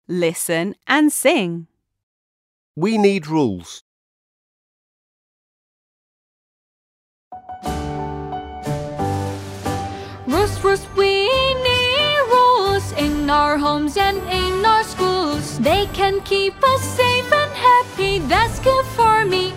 Listen and sing. We need rules. Rules, we need rules in our homes and in our schools. They can keep us safe and happy, that's good for me.